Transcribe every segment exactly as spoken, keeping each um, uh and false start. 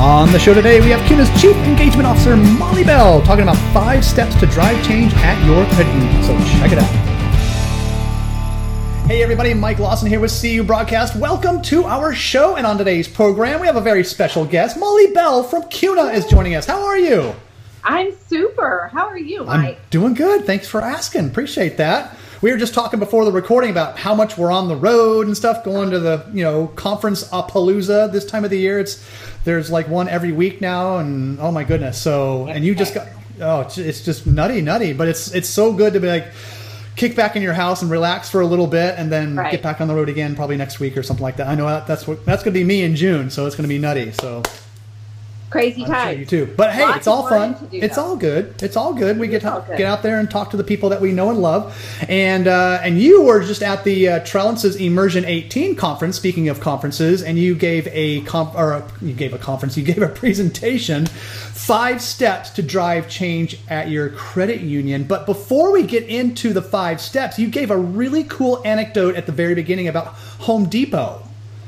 On the show today, we have CUNA's Chief Engagement Officer, Molly Bell, talking about five steps to drive change at your credit union. So check it out. Hey everybody, Mike Lawson here with C U Broadcast. Welcome to our show, and on today's program, we have a very special guest. Molly Bell from CUNA is joining us. How are you? I'm super. How are you, Mike? I'm doing good. Thanks for asking. Appreciate that. We were just talking before the recording about how much we're on the road and stuff, going to the, you know, conference Palooza this time of the year. It's there's like one every week now, and oh my goodness. So, and you just got, oh, it's, it's just nutty, nutty. But it's it's so good to be like, kick back in your house and relax for a little bit, and then right. get back on the road again probably next week or something like that. I know that's what that's going to be me in June, so it's going to be nutty. So. Crazy time. Sure you too. But hey, Lots it's all fun. It's that. all good. It's all good. We it get to good. get out there and talk to the people that we know and love. And uh, and you were just at the uh, Trellance's Immersion eighteen conference. Speaking of conferences, and you gave a comp or a, you gave a conference. You gave a presentation, five steps to drive change at your credit union. But before we get into the five steps, you gave a really cool anecdote at the very beginning about Home Depot.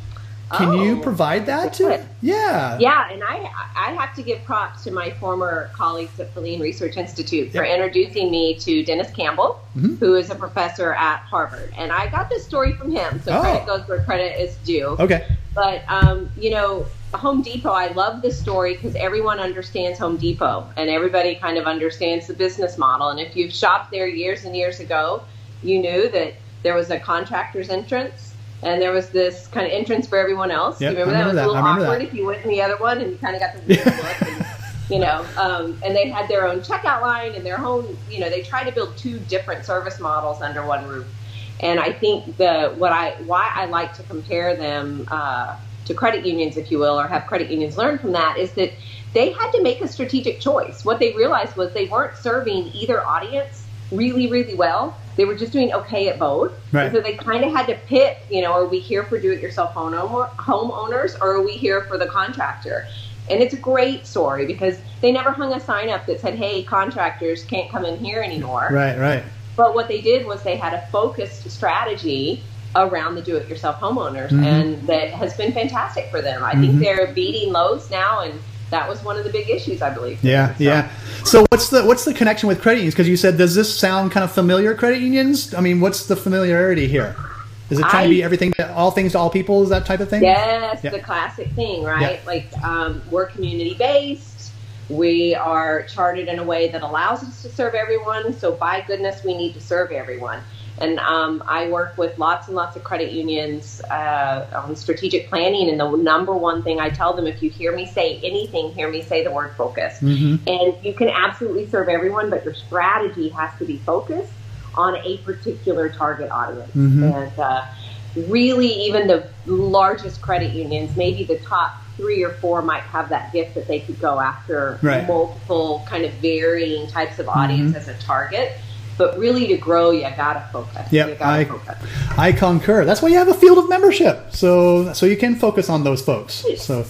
Can oh, you provide that to? Yeah. Yeah, and I I have to give props to my former colleagues at Filene Research Institute for yep. introducing me to Dennis Campbell, mm-hmm. who is a professor at Harvard. And I got this story from him, so oh. credit goes where credit is due. Okay. But, um, you know, Home Depot, I love this story because everyone understands Home Depot, and everybody kind of understands the business model. And if you've shopped there years and years ago, you knew that there was a contractor's entrance. And there was this kind of entrance for everyone else. Yep, you remember, remember that? It was that. a little awkward that. if you went in the other one and you kind of got the weird look. And, you know, um, and they had their own checkout line and their own, you know, they tried to build two different service models under one roof. And I think the what I why I like to compare them uh, to credit unions, if you will, or have credit unions learn from that, is that they had to make a strategic choice. What they realized was they weren't serving either audience really, really well. They were just doing okay at both. Right. So they kind of had to pick, you know, are we here for do-it-yourself homeowners or are we here for the contractor? And it's a great story because they never hung a sign up that said, hey, contractors can't come in here anymore. Right, right. But what they did was they had a focused strategy around the do-it-yourself homeowners, mm-hmm. and that has been fantastic for them. I mm-hmm. think they're beating Lowe's now, and that was one of the big issues, I believe. Yeah, so. yeah. So what's the what's the connection with credit unions? Because you said, does this sound kind of familiar, credit unions? I mean, what's the familiarity here? Is it trying I, to be everything, to, all things to all people, is that type of thing? Yes, yeah. the classic thing, right? Yeah. Like um, we're community-based. We are chartered in a way that allows us to serve everyone. So by goodness, we need to serve everyone. And um, I work with lots and lots of credit unions uh, on strategic planning. And the number one thing I tell them, if you hear me say anything, hear me say the word focus. Mm-hmm. And you can absolutely serve everyone, but your strategy has to be focused on a particular target audience. Mm-hmm. And uh, really, even the largest credit unions, maybe the top three or four might have that gift that they could go after right. multiple kind of varying types of audience mm-hmm. as a target. But really, to grow, you gotta focus. Yep, you gotta I, focus. I concur. That's why you have a field of membership, so so you can focus on those folks. So,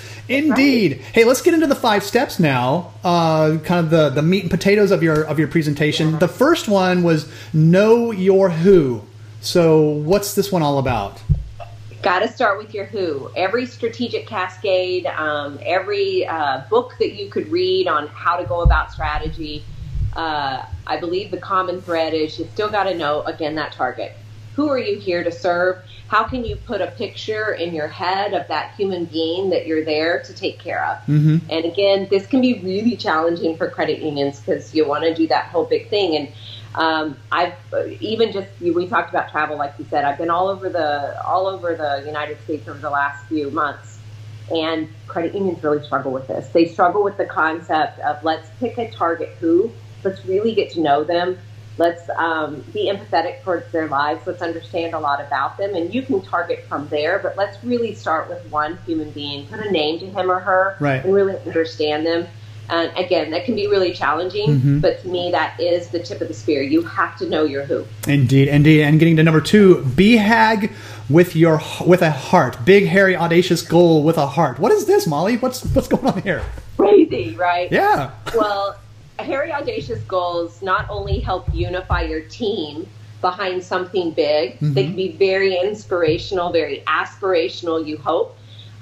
indeed. Right. Hey, let's get into the five steps now. Uh, kind of the, the meat and potatoes of your of your presentation. Yeah. The first one was know your who. So, what's this one all about? Got to start with your who. Every strategic cascade, um, every uh, book that you could read on how to go about strategy. Uh, I believe the common thread is you still got to know, again, that target. Who are you here to serve? How can you put a picture in your head of that human being that you're there to take care of? Mm-hmm. And again, this can be really challenging for credit unions because you want to do that whole big thing. And um, I've even just, we talked about travel, like you said, I've been all over the, all over the United States over the last few months. And credit unions really struggle with this. They struggle with the concept of let's pick a target who. Let's really get to know them. Let's um, be empathetic towards their lives. Let's understand a lot about them. And you can target from there, but let's really start with one human being, put a name to him or her, right. and really understand them. And again, that can be really challenging, mm-hmm. but to me, that is the tip of the spear. You have to know your who. Indeed, indeed. And getting to number two, B HAG with your with a heart. Big, hairy, audacious goal with a heart. What is this, Molly? What's what's going on here? Crazy, right? Yeah. Well, hairy, audacious goals not only help unify your team behind something big, mm-hmm. they can be very inspirational, very aspirational, you hope.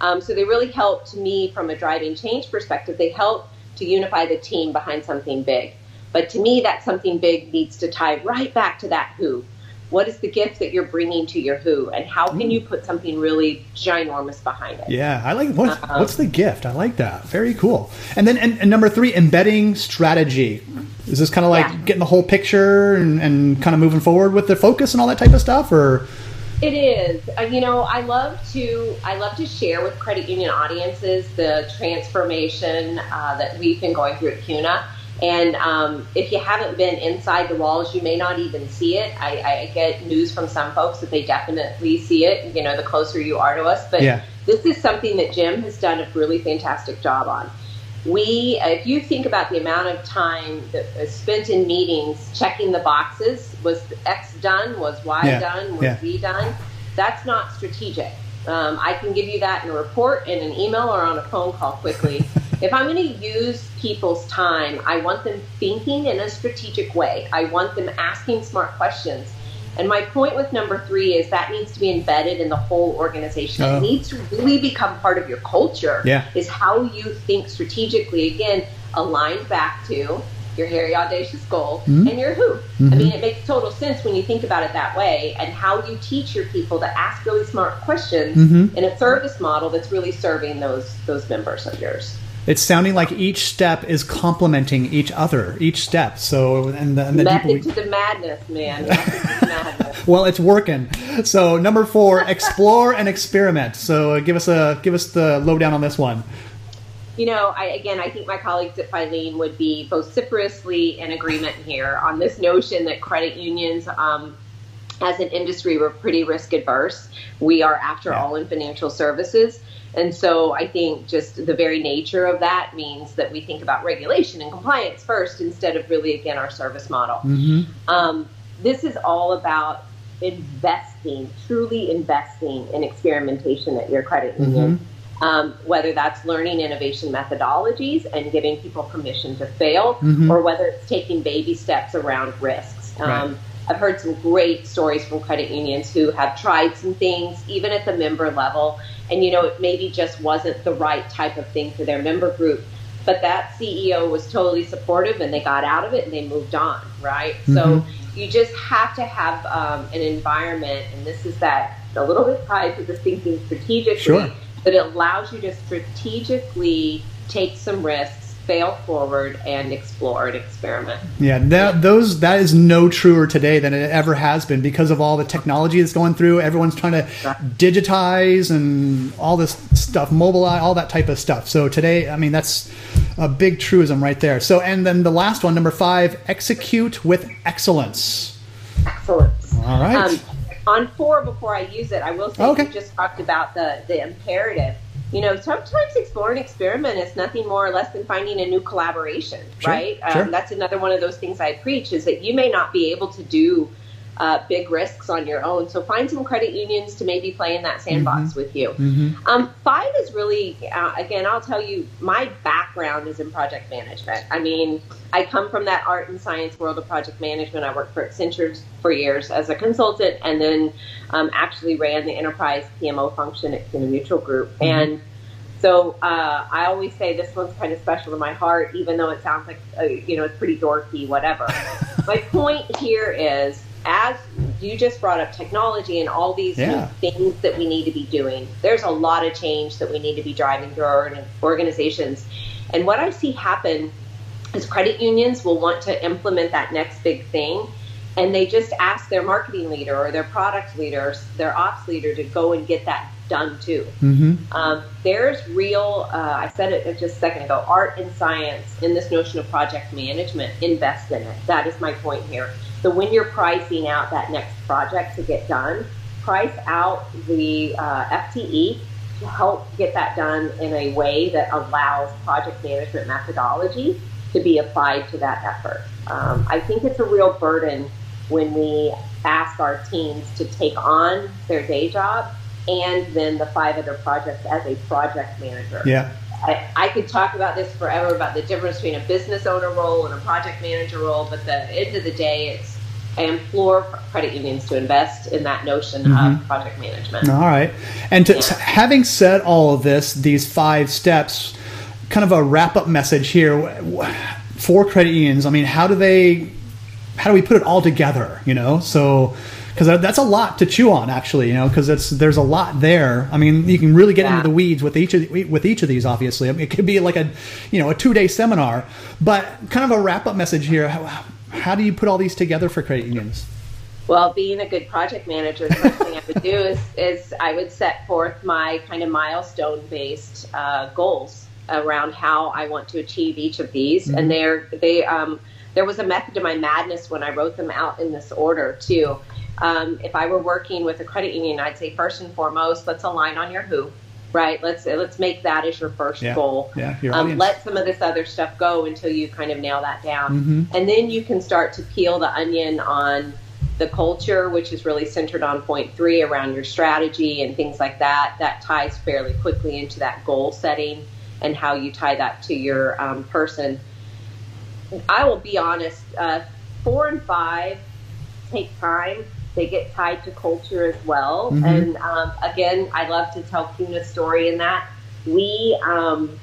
Um, so they really help, to me, from a driving change perspective, they help to unify the team behind something big. But to me, that something big needs to tie right back to that who. What is the gift that you're bringing to your who, and how can you put something really ginormous behind it? Yeah, I like what's, um, what's the gift? I like that. Very cool. And then and, and number three, embedding strategy. Is this kind of like yeah. getting the whole picture and, and kind of moving forward with the focus and all that type of stuff, or? It is. Uh, you know, I love to I love to share with credit union audiences the transformation uh, that we've been going through at C U N A. And um, if you haven't been inside the walls, you may not even see it. I, I get news from some folks that they definitely see it, you know, the closer you are to us. But yeah. this is something that Jim has done a really fantastic job on. We, if you think about the amount of time that was spent in meetings checking the boxes, was X done, was Y yeah. done, was yeah. Z done, that's not strategic. Um, I can give you that in a report, in an email, or on a phone call quickly. If I'm going to use people's time, I want them thinking in a strategic way. I want them asking smart questions. And my point with number three is that needs to be embedded in the whole organization. Oh. It needs to really become part of your culture, yeah. is how you think strategically. Again, aligned back to your hairy, audacious goal mm-hmm. and your who. Mm-hmm. I mean, it makes total sense when you think about it that way, and how you teach your people to ask really smart questions mm-hmm. in a service model that's really serving those those members of yours. It's sounding like each step is complementing each other, each step. So, and the, and the method people, to the madness, man. Method to the madness. Well, it's working. So, number four, explore and experiment. So, uh, give us a give us the lowdown on this one. You know, I, again, I think my colleagues at Filene would be vociferously in agreement here on this notion that credit unions, um, as an industry, we're pretty risk adverse. We are, after yeah. all, in financial services. And so I think just the very nature of that means that we think about regulation and compliance first, instead of really, again, our service model. Mm-hmm. Um, this is all about investing, truly investing in experimentation at your credit union. Mm-hmm. Um, whether that's learning innovation methodologies and giving people permission to fail, mm-hmm. or whether it's taking baby steps around risks. Um, right. I've heard some great stories from credit unions who have tried some things, even at the member level, and, you know, it maybe just wasn't the right type of thing for their member group. But that C E O was totally supportive, and they got out of it and they moved on, right? Mm-hmm. So you just have to have um, an environment, and this is that a little bit tied to the thinking strategically. Sure. But it allows you to strategically take some risks, fail forward, and explore and experiment. Yeah, that those that is no truer today than it ever has been, because of all the technology that's going through. Everyone's trying to digitize and all this stuff, mobilize, all that type of stuff. So today, I mean, that's a big truism right there. So, and then the last one, number five, execute with excellence. Excellence. All right. Um, On four, before I use it, I will say, okay. you just talked about the, the imperative. You know, sometimes explore and experiment is nothing more or less than finding a new collaboration, sure, right? Sure. Um, that's another one of those things I preach, is that you may not be able to do uh, big risks on your own. So find some credit unions to maybe play in that sandbox mm-hmm. with you. Mm-hmm. Um, five is really, uh, again, I'll tell you, my background is in project management. I mean, I come from that art and science world of project management. I worked for Accenture for years as a consultant, and then um, actually ran the enterprise P M O function at C U N A Mutual Group. Mm-hmm. And so uh, I always say this one's kind of special to my heart, even though it sounds like, uh, you know, it's pretty dorky, whatever. My point here is, as you just brought up technology and all these yeah. things that we need to be doing, there's a lot of change that we need to be driving through our organizations. And what I see happen is credit unions will want to implement that next big thing, and they just ask their marketing leader or their product leaders, their ops leader, to go and get that done too. Mm-hmm. Um, there's real, uh, I said it just a second ago, art and science in this notion of project management. Invest in it. That is my point here. So when you're pricing out that next project to get done, price out the uh, F T E to help get that done in a way that allows project management methodology to be applied to that effort. Um, I think it's a real burden when we ask our teams to take on their day job and then the five other projects as a project manager. Yeah. I, I could talk about this forever, about the difference between a business owner role and a project manager role, but at the end of the day, it's I implore credit unions to invest in that notion mm-hmm. of project management. All right. And to, yeah. having said all of this, these five steps, kind of a wrap-up message here for credit unions. I mean, how do they, how do we put it all together, you know? So, because that's a lot to chew on, actually, you know, because it's there's a lot there. I mean, you can really get yeah. into the weeds with each of the, with each of these. Obviously, I mean, it could be like a, you know, a two day seminar. But kind of a wrap up message here. How, how do you put all these together for credit unions? Well, being a good project manager, the first thing I would do is is I would set forth my kind of milestone based uh, goals around how I want to achieve each of these, mm-hmm. and they're they um, there was a method to my madness when I wrote them out in this order too. Um, if I were working with a credit union, I'd say first and foremost, let's align on your who, right? Let's let's make that as your first yeah. goal. Yeah, your um, audience. Let some of this other stuff go until you kind of nail that down. Mm-hmm. And then you can start to peel the onion on the culture, which is really centered on point three around your strategy and things like that. That ties fairly quickly into that goal setting and how you tie that to your um, person. I will be honest, uh, four and five take time. They get tied to culture as well. Mm-hmm. And um, again, I love to tell Kuna's story in that. We, um,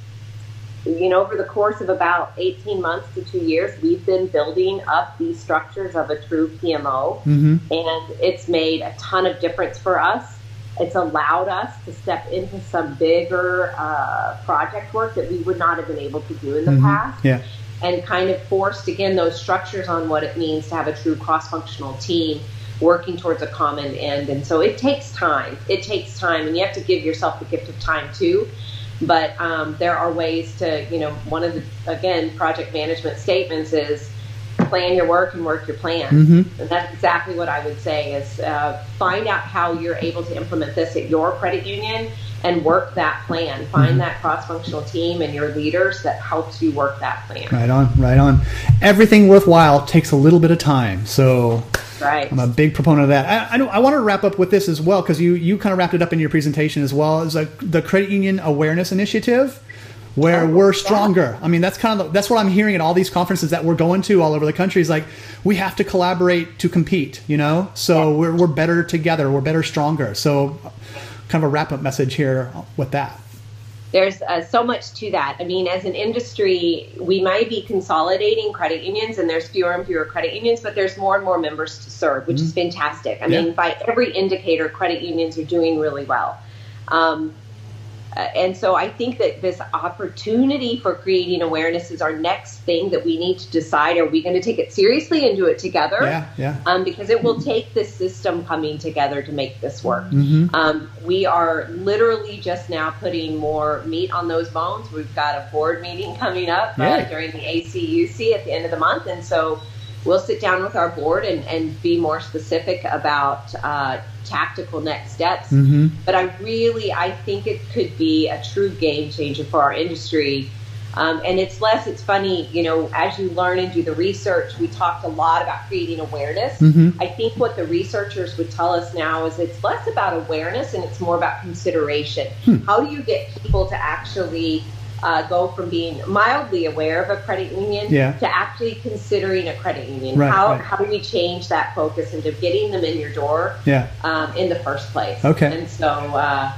you know, over the course of about eighteen months to two years, we've been building up these structures of a true P M O. Mm-hmm. And it's made a ton of difference for us. It's allowed us to step into some bigger uh, project work that we would not have been able to do in the mm-hmm. past. Yeah. And kind of forced, again, those structures on what it means to have a true cross-functional team working towards a common end. And so it takes time. It takes time, and you have to give yourself the gift of time too. But um, there are ways to, you know, one of the, again, project management statements is plan your work and work your plan. Mm-hmm. And that's exactly what I would say is uh, find out how you're able to implement this at your credit union and work that plan. Find mm-hmm. that cross-functional team and your leaders that helps you work that plan. Right on, right on. Everything worthwhile takes a little bit of time. So right. I'm a big proponent of that. I, I, I want to wrap up with this as well, because you, you kind of wrapped it up in your presentation as well, as a, the Credit Union Awareness Initiative, where oh, we're stronger. Yeah. I mean, that's kind of that's what I'm hearing at all these conferences that we're going to all over the country. Is like we have to collaborate to compete, you know. So yeah. we're we're better together. We're better, stronger. So, kind of a wrap up message here with that. There's uh, so much to that. I mean, as an industry, we might be consolidating credit unions, and there's fewer and fewer credit unions, but there's more and more members to serve, which mm-hmm. is fantastic. I yeah. mean, by every indicator, credit unions are doing really well. Um, Uh, and so I think that this opportunity for creating awareness is our next thing that we need to decide. Are we going to take it seriously and do it together? Yeah, yeah. Um, because it will take this system coming together to make this work. Mm-hmm. Um, we are literally just now putting more meat on those bones. We've got a board meeting coming up uh, yeah. during the A C U C at the end of the month. And so we'll sit down with our board and, and be more specific about uh, tactical next steps. Mm-hmm. But I really, I think it could be a true game changer for our industry. Um, and it's less, it's funny, you know, as you learn and do the research, we talked a lot about creating awareness. Mm-hmm. I think what the researchers would tell us now is it's less about awareness and it's more about consideration. Hmm. How do you get people to actually Uh, go from being mildly aware of a credit union yeah. to actually considering a credit union? Right, how right. how do we change that focus into getting them in your door yeah. um, in the first place? Okay. And so uh,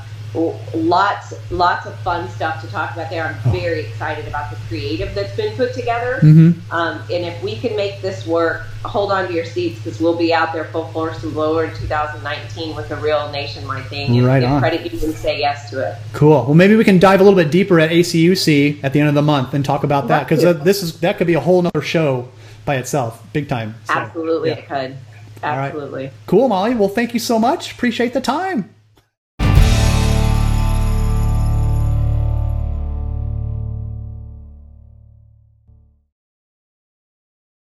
lots lots of fun stuff to talk about there. I'm oh. very excited about the creative that's been put together. Mm-hmm. Um, and if we can make this work, hold on to your seats because we'll be out there full force and blower in two thousand nineteen with a real nationwide thing. And right if on. credit unions say yes to it. Cool. Well, maybe we can dive a little bit deeper at A C U C at the end of the month and talk about that, because uh, this is that could be a whole nother show by itself, big time. So, Absolutely, yeah. it could. Absolutely. Right. Cool, Molly. Well, thank you so much. Appreciate the time.